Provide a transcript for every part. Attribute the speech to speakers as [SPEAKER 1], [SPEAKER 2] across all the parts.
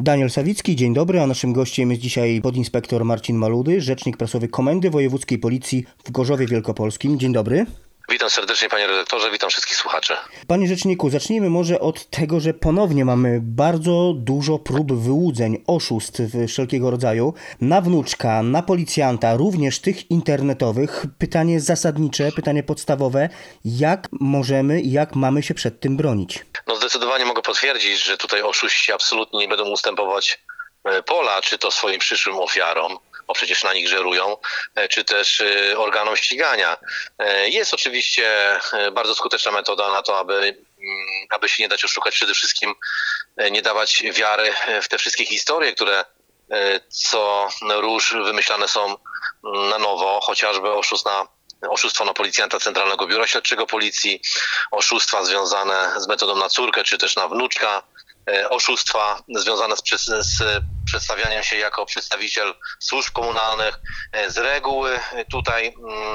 [SPEAKER 1] Daniel Sawicki, dzień dobry, a naszym gościem jest dzisiaj podinspektor Marcin Maludy, rzecznik prasowy Komendy Wojewódzkiej Policji w Gorzowie Wielkopolskim. Dzień dobry.
[SPEAKER 2] Witam serdecznie, panie redaktorze, witam wszystkich słuchaczy.
[SPEAKER 1] Panie rzeczniku, zacznijmy może od tego, że ponownie mamy bardzo dużo prób wyłudzeń, oszustw wszelkiego rodzaju na wnuczka, na policjanta, również tych internetowych. Pytanie zasadnicze, pytanie podstawowe, jak możemy i jak mamy się przed tym bronić?
[SPEAKER 2] No zdecydowanie mogę potwierdzić, że tutaj oszuści absolutnie nie będą ustępować pola, czy to swoim przyszłym ofiarom, bo przecież na nich żerują, czy też organom ścigania. Jest oczywiście bardzo skuteczna metoda na to, aby się nie dać oszukać, przede wszystkim nie dawać wiary w te wszystkie historie, które co róż wymyślane są na nowo, chociażby oszustwo na policjanta Centralnego Biura Śledczego Policji, oszustwa związane z metodą na córkę, czy też na wnuczka, oszustwa związane z przedstawianiem się jako przedstawiciel służb komunalnych. Z reguły tutaj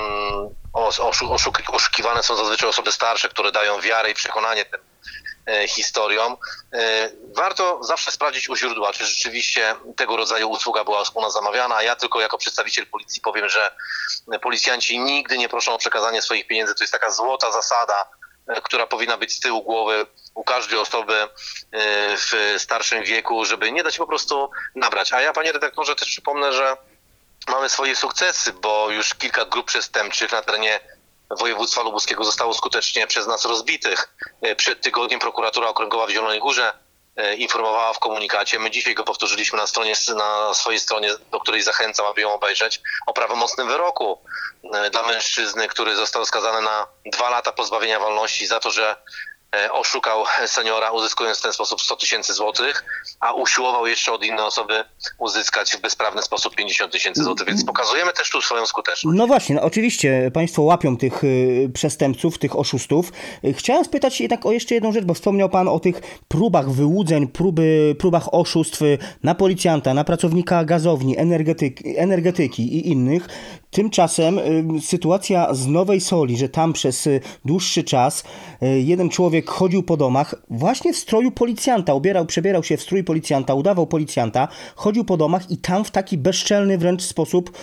[SPEAKER 2] oszukiwane są zazwyczaj osoby starsze, które dają wiarę i przekonanie tym historiom. Warto zawsze sprawdzić u źródła, czy rzeczywiście tego rodzaju usługa była u nas zamawiana, a ja tylko jako przedstawiciel policji powiem, że policjanci nigdy nie proszą o przekazanie swoich pieniędzy. To jest taka złota zasada, która powinna być z tyłu głowy u każdej osoby w starszym wieku, żeby nie dać po prostu nabrać. A ja, panie redaktorze, też przypomnę, że mamy swoje sukcesy, bo już kilka grup przestępczych na terenie województwa lubuskiego zostało skutecznie przez nas rozbitych. Przed tygodniem prokuratura okręgowa w Zielonej Górze informowała w komunikacie, my dzisiaj go powtórzyliśmy na swojej stronie, do której zachęcam, aby ją obejrzeć, o prawomocnym wyroku dla mężczyzny, który został skazany na 2 lata pozbawienia wolności za to, że oszukał seniora, uzyskując w ten sposób 100 000 złotych, a usiłował jeszcze od innej osoby uzyskać w bezprawny sposób 50 000 złotych, więc pokazujemy też tu swoją skuteczność.
[SPEAKER 1] No właśnie, no oczywiście państwo łapią tych przestępców, tych oszustów. Chciałem spytać jednak o jeszcze jedną rzecz, bo wspomniał pan o tych próbach wyłudzeń, próbach oszustw na policjanta, na pracownika gazowni, energetyki i innych. Tymczasem sytuacja z Nowej Soli, że tam przez dłuższy czas jeden człowiek chodził po domach właśnie w stroju policjanta, przebierał się w strój policjanta, udawał policjanta, chodził po domach i tam w taki bezczelny wręcz sposób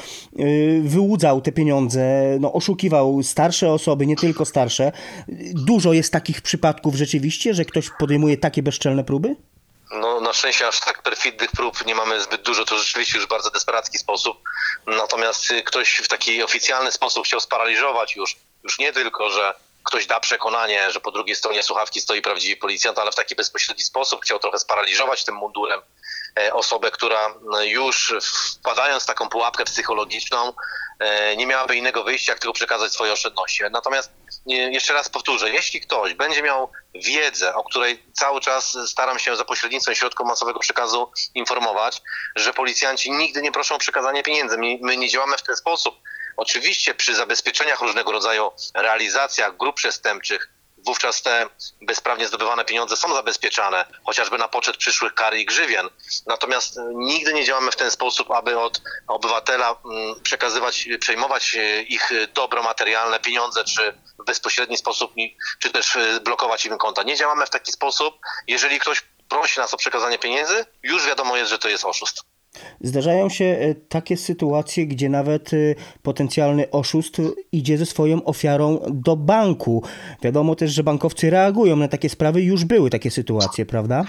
[SPEAKER 1] wyłudzał te pieniądze, oszukiwał starsze osoby, nie tylko starsze. Dużo jest takich przypadków rzeczywiście, że ktoś podejmuje takie bezczelne próby?
[SPEAKER 2] No, na szczęście aż tak perfidnych prób nie mamy zbyt dużo, to rzeczywiście już bardzo desperacki sposób. Natomiast ktoś w taki oficjalny sposób chciał sparaliżować już nie tylko, że ktoś da przekonanie, że po drugiej stronie słuchawki stoi prawdziwy policjant, ale w taki bezpośredni sposób chciał trochę sparaliżować tym mundurem osobę, która już wpadając w taką pułapkę psychologiczną nie miałaby innego wyjścia, jak tylko przekazać swoje oszczędności. Natomiast jeszcze raz powtórzę, jeśli ktoś będzie miał wiedzę, o której cały czas staram się za pośrednictwem środków masowego przekazu informować, że policjanci nigdy nie proszą o przekazanie pieniędzy. My nie działamy w ten sposób. Oczywiście przy zabezpieczeniach różnego rodzaju, realizacjach grup przestępczych, wówczas te bezprawnie zdobywane pieniądze są zabezpieczane, chociażby na poczet przyszłych kar i grzywien. Natomiast nigdy nie działamy w ten sposób, aby od obywatela przejmować ich dobro materialne, pieniądze, czy w bezpośredni sposób, czy też blokować im konta. Nie działamy w taki sposób. Jeżeli ktoś prosi nas o przekazanie pieniędzy, już wiadomo jest, że to jest oszust.
[SPEAKER 1] Zdarzają się takie sytuacje, gdzie nawet potencjalny oszust idzie ze swoją ofiarą do banku. Wiadomo też, że bankowcy reagują na takie sprawy. Już były takie sytuacje, prawda?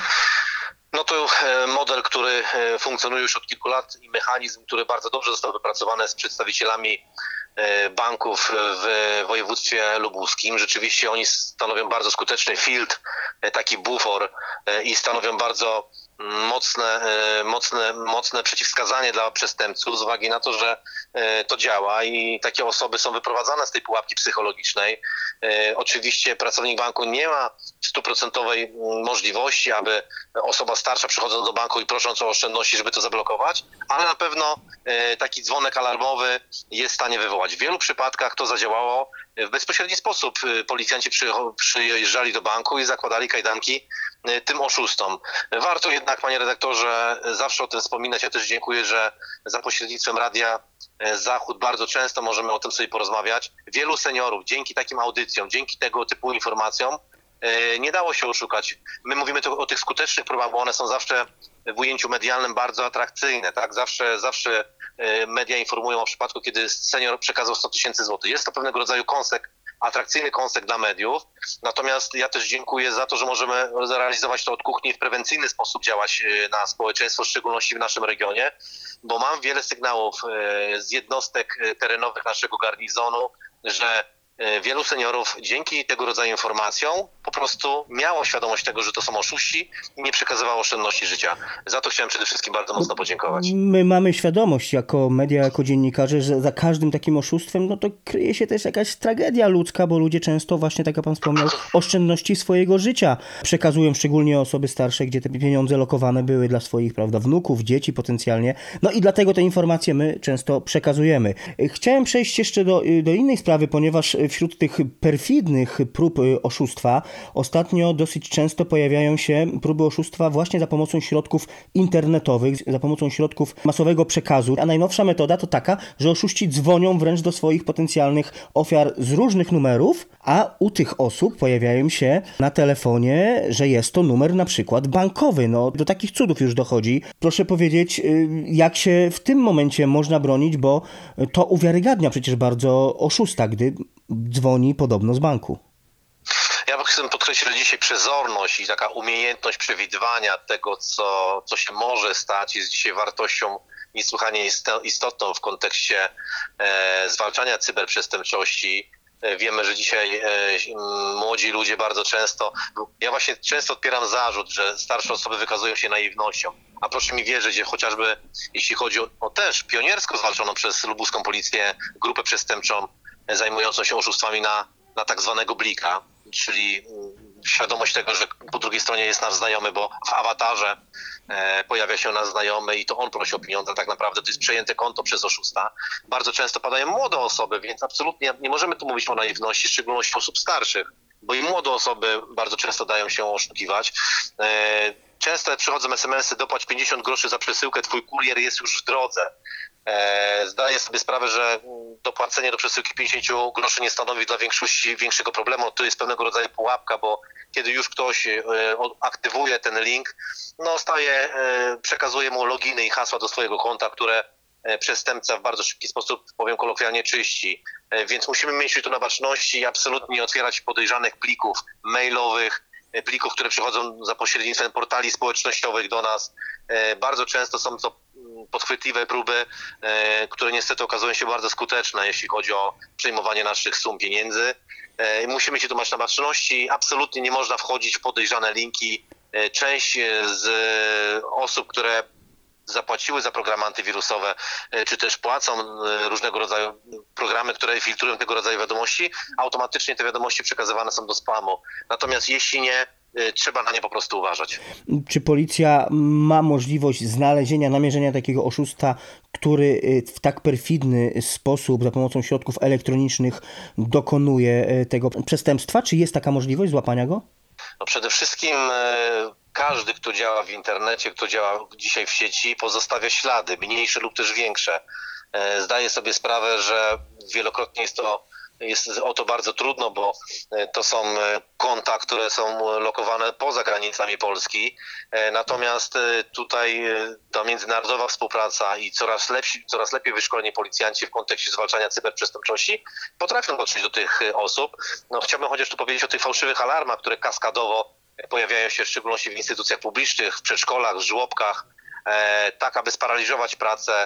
[SPEAKER 2] No to model, który funkcjonuje już od kilku lat i mechanizm, który bardzo dobrze został wypracowany z przedstawicielami banków w województwie lubuskim. Rzeczywiście oni stanowią bardzo skuteczny filtr, taki bufor i stanowią bardzo mocne przeciwwskazanie dla przestępców z uwagi na to, że to działa i takie osoby są wyprowadzane z tej pułapki psychologicznej. Oczywiście pracownik banku nie ma 100% możliwości, aby osoba starsza przychodząc do banku i prosząc o oszczędności, żeby to zablokować, ale na pewno taki dzwonek alarmowy jest w stanie wywołać. W wielu przypadkach to zadziałało w bezpośredni sposób. Policjanci przyjeżdżali do banku i zakładali kajdanki tym oszustom. Warto jednak, panie redaktorze, zawsze o tym wspominać. Ja też dziękuję, że za pośrednictwem Radia Zachód bardzo często możemy o tym sobie porozmawiać. Wielu seniorów dzięki takim audycjom, dzięki tego typu informacjom nie dało się oszukać. My mówimy tu o tych skutecznych próbach, bo one są zawsze w ujęciu medialnym bardzo atrakcyjne, tak? Zawsze media informują o przypadku, kiedy senior przekazał 100 000 złotych. Jest to pewnego rodzaju atrakcyjny kąsek dla mediów. Natomiast ja też dziękuję za to, że możemy zrealizować to od kuchni, w prewencyjny sposób działać na społeczeństwo, w szczególności w naszym regionie, bo mam wiele sygnałów z jednostek terenowych naszego garnizonu, że wielu seniorów dzięki tego rodzaju informacjom po prostu miało świadomość tego, że to są oszuści i nie przekazywało oszczędności życia. Za to chciałem przede wszystkim bardzo mocno podziękować.
[SPEAKER 1] My mamy świadomość jako media, jako dziennikarze, że za każdym takim oszustwem no to kryje się też jakaś tragedia ludzka, bo ludzie często właśnie, tak jak pan wspomniał, oszczędności swojego życia przekazują, szczególnie osoby starsze, gdzie te pieniądze lokowane były dla swoich, prawda, wnuków, dzieci potencjalnie. No i dlatego te informacje my często przekazujemy. Chciałem przejść jeszcze do innej sprawy, ponieważ wśród tych perfidnych prób oszustwa ostatnio dosyć często pojawiają się próby oszustwa właśnie za pomocą środków internetowych, za pomocą środków masowego przekazu. A najnowsza metoda to taka, że oszuści dzwonią wręcz do swoich potencjalnych ofiar z różnych numerów, a u tych osób pojawiają się na telefonie, że jest to numer na przykład bankowy. No, do takich cudów już dochodzi. Proszę powiedzieć, jak się w tym momencie można bronić, bo to uwiarygadnia przecież bardzo oszusta, gdy dzwoni podobno z banku.
[SPEAKER 2] Ja chcę podkreślić, że dzisiaj przezorność i taka umiejętność przewidywania tego, co się może stać, jest dzisiaj wartością niesłychanie istotną w kontekście zwalczania cyberprzestępczości. Wiemy, że dzisiaj młodzi ludzie bardzo często, ja właśnie często odpieram zarzut, że starsze osoby wykazują się naiwnością. A proszę mi wierzyć, że chociażby jeśli chodzi o też pioniersko zwalczoną przez lubuską policję grupę przestępczą zajmującą się oszustwami na tak zwanego blika, czyli świadomość tego, że po drugiej stronie jest nasz znajomy, bo w awatarze pojawia się nasz znajomy i to on prosi o pieniądze, tak naprawdę to jest przejęte konto przez oszusta. Bardzo często padają młode osoby, więc absolutnie nie możemy tu mówić o naiwności, w szczególności osób starszych, bo i młode osoby bardzo często dają się oszukiwać. Często przychodzą SMS-y, dopłać 50 groszy za przesyłkę, twój kurier jest już w drodze. Zdaję sobie sprawę, że dopłacenie do przesyłki 50 groszy nie stanowi dla większości większego problemu. To jest pewnego rodzaju pułapka, bo kiedy już ktoś aktywuje ten link, przekazuje mu loginy i hasła do swojego konta, które przestępca w bardzo szybki sposób, powiem kolokwialnie, czyści. Więc musimy mieć tu na baczności i absolutnie nie otwierać podejrzanych plików mailowych, plików, które przychodzą za pośrednictwem portali społecznościowych do nas. Bardzo często są to podchwytliwe próby, które niestety okazują się bardzo skuteczne, jeśli chodzi o przejmowanie naszych sum pieniędzy. Musimy się tu mać na baczności. Absolutnie nie można wchodzić w podejrzane linki. Część z osób, które zapłaciły za programy antywirusowe, czy też płacą różnego rodzaju programy, które filtrują tego rodzaju wiadomości, automatycznie te wiadomości przekazywane są do spamu. Natomiast jeśli nie, trzeba na nie po prostu uważać.
[SPEAKER 1] Czy policja ma możliwość znalezienia, namierzenia takiego oszusta, który w tak perfidny sposób za pomocą środków elektronicznych dokonuje tego przestępstwa? Czy jest taka możliwość złapania go?
[SPEAKER 2] No przede wszystkim każdy, kto działa w internecie, kto działa dzisiaj w sieci, pozostawia ślady, mniejsze lub też większe. Zdaję sobie sprawę, że wielokrotnie jest o to bardzo trudno, bo to są konta, które są lokowane poza granicami Polski. Natomiast tutaj ta międzynarodowa współpraca i coraz lepiej wyszkoleni policjanci w kontekście zwalczania cyberprzestępczości potrafią dotrzeć do tych osób. Chciałbym chociaż tu powiedzieć o tych fałszywych alarmach, które kaskadowo pojawiają się w szczególności w instytucjach publicznych, w przedszkolach, w żłobkach, tak aby sparaliżować pracę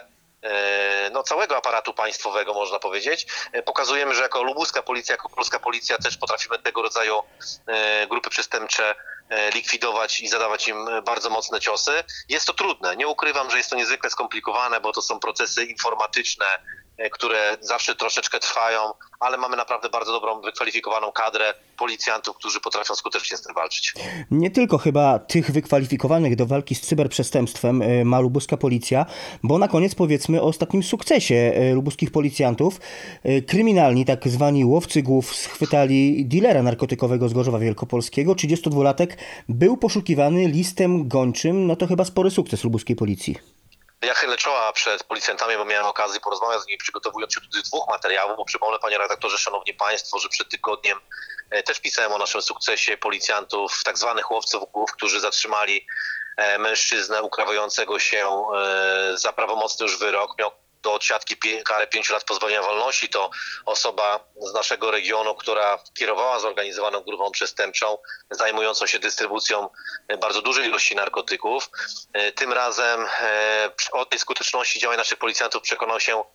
[SPEAKER 2] całego aparatu państwowego, można powiedzieć. Pokazujemy, że jako lubuska policja, jako polska policja też potrafimy tego rodzaju grupy przestępcze likwidować i zadawać im bardzo mocne ciosy. Jest to trudne. Nie ukrywam, że jest to niezwykle skomplikowane, bo to są procesy informatyczne, które zawsze troszeczkę trwają, ale mamy naprawdę bardzo dobrą, wykwalifikowaną kadrę policjantów, którzy potrafią skutecznie z tym walczyć.
[SPEAKER 1] Nie tylko chyba tych wykwalifikowanych do walki z cyberprzestępstwem ma lubuska policja, bo na koniec powiedzmy o ostatnim sukcesie lubuskich policjantów. Kryminalni, tak zwani łowcy głów, schwytali dilera narkotykowego z Gorzowa Wielkopolskiego. 32-latek był poszukiwany listem gończym, to chyba spory sukces lubuskiej policji.
[SPEAKER 2] Ja chylę czoła przed policjantami, bo miałem okazję porozmawiać z nimi, przygotowując się do tych 2 materiałów, bo przypomnę, panie redaktorze, szanowni państwo, że przed tygodniem też pisałem o naszym sukcesie policjantów, tak zwanych łowców głów, którzy zatrzymali mężczyznę ukrawającego się za prawomocny już wyrok. Miał do odsiadki karę 5 lat pozbawienia wolności. To osoba z naszego regionu, która kierowała zorganizowaną grupą przestępczą zajmującą się dystrybucją bardzo dużej ilości narkotyków. Tym razem o tej skuteczności działań naszych policjantów przekonał się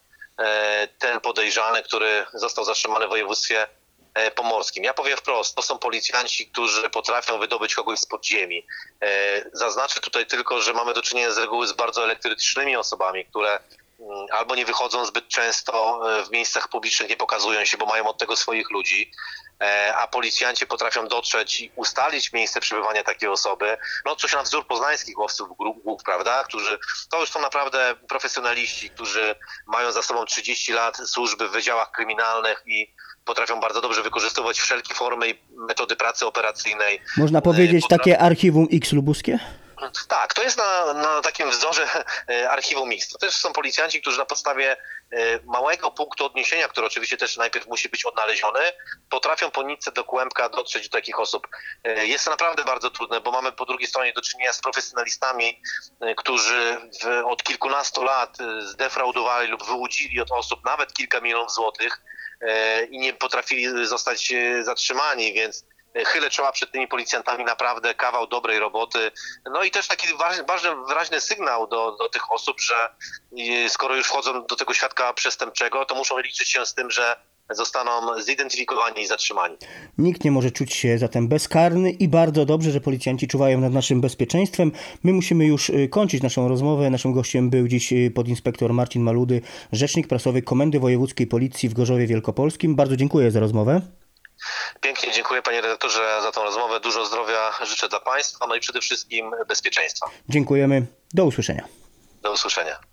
[SPEAKER 2] ten podejrzany, który został zatrzymany w województwie pomorskim. Ja powiem wprost, to są policjanci, którzy potrafią wydobyć kogoś z podziemi. Zaznaczę tutaj tylko, że mamy do czynienia z reguły z bardzo elektrycznymi osobami, które albo nie wychodzą zbyt często w miejscach publicznych, nie pokazują się, bo mają od tego swoich ludzi, a policjanci potrafią dotrzeć i ustalić miejsce przebywania takiej osoby. No coś na wzór poznańskich łowców głów, prawda? To już są naprawdę profesjonaliści, którzy mają za sobą 30 lat służby w wydziałach kryminalnych i potrafią bardzo dobrze wykorzystywać wszelkie formy i metody pracy operacyjnej.
[SPEAKER 1] Można powiedzieć takie archiwum X lubuskie?
[SPEAKER 2] Tak, to jest na takim wzorze archiwum Mix. To też są policjanci, którzy na podstawie małego punktu odniesienia, który oczywiście też najpierw musi być odnaleziony, potrafią po nitce do kłębka dotrzeć do takich osób. Jest to naprawdę bardzo trudne, bo mamy po drugiej stronie do czynienia z profesjonalistami, którzy od kilkunastu lat zdefraudowali lub wyłudzili od osób nawet kilka milionów złotych i nie potrafili zostać zatrzymani, więc chylę czoła przed tymi policjantami, naprawdę kawał dobrej roboty. No i też taki wyraźny sygnał do tych osób, że skoro już wchodzą do tego świadka przestępczego, to muszą liczyć się z tym, że zostaną zidentyfikowani i zatrzymani.
[SPEAKER 1] Nikt nie może czuć się zatem bezkarny i bardzo dobrze, że policjanci czuwają nad naszym bezpieczeństwem. My musimy już kończyć naszą rozmowę. Naszym gościem był dziś podinspektor Marcin Maludy, rzecznik prasowy Komendy Wojewódzkiej Policji w Gorzowie Wielkopolskim. Bardzo dziękuję za rozmowę.
[SPEAKER 2] Pięknie dziękuję, panie redaktorze, za tą rozmowę. Dużo zdrowia życzę dla państwa, no i przede wszystkim bezpieczeństwa.
[SPEAKER 1] Dziękujemy. Do usłyszenia.
[SPEAKER 2] Do usłyszenia.